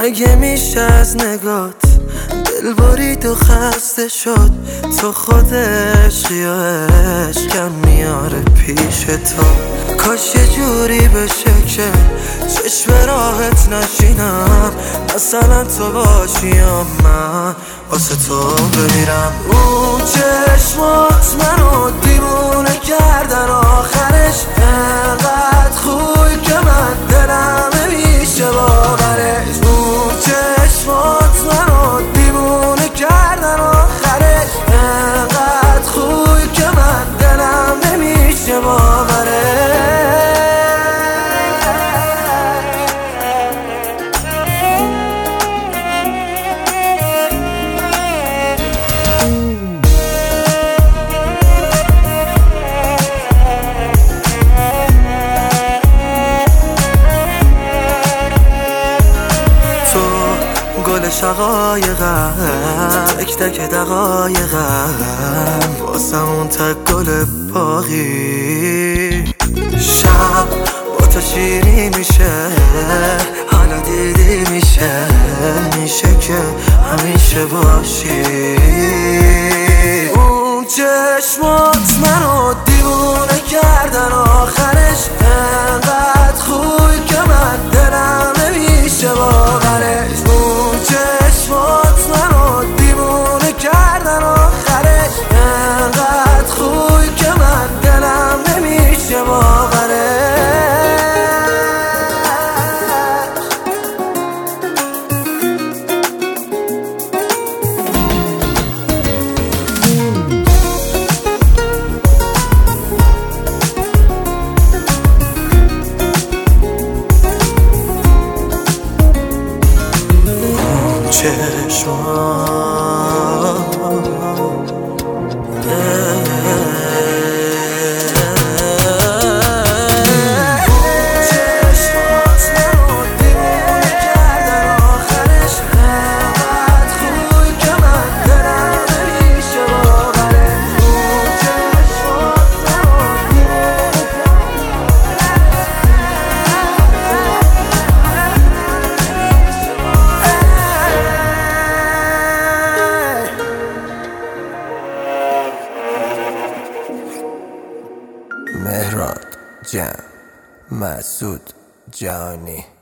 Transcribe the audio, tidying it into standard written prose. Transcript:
مگه میشه از نگات دل برید و خسته شد؟ تو خود عشقی و عشقم میاره پیش تو. کاش یه جوری بشه که چشم راحت نشینم، مثلا تو باشیم من واسه تو بمیرم. اون چشمات منو دیوونه کردن، آخرش انقدر خوبی که من دلم نمیشه باورش. اون چشمات منو دیوونه کردن، آخرش انقدر خوبی که من دلم نمیشه باورش. گل شقایقم، تک تک دقایقم، واسمون تک گل باقی. شب با تو شیری میشه، حالا دیدی میشه که همیشه باشی. اون چشمات منو دیوونه کردن، آخرش انقدر خوبی که من دلم نمیشه باورش. اون چشمات منو دیوونه کردن، آخرش انقدر خوبی که من دلم نمیشه باورش. مهراد جان، مسعود جانی.